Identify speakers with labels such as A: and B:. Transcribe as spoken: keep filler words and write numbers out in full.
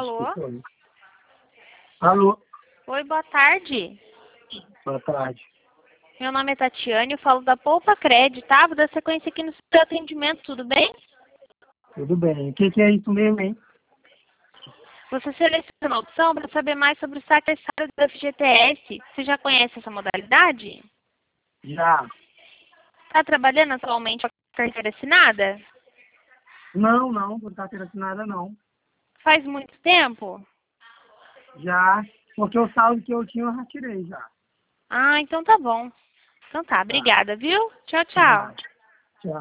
A: Alô?
B: Foi. Alô?
A: Oi, boa tarde.
B: Boa tarde.
A: Meu nome é Tatiane, eu falo da Poupa Cred, tá? Vou dar sequência aqui no seu atendimento, tudo bem?
B: Tudo bem. O que, que é isso mesmo, hein?
A: Você seleciona a opção para saber mais sobre o saque aniversário do F G T S. Você já conhece essa modalidade?
B: Já.
A: Está trabalhando atualmente com a carteira assinada?
B: Não, não, não tá tendo assinada, não.
A: Faz muito tempo?
B: Já. Porque o saldo que eu tinha eu já tirei já.
A: Ah, então tá bom. Então tá,
B: Tá.
A: obrigada, viu? Tchau, tchau.
B: Nada.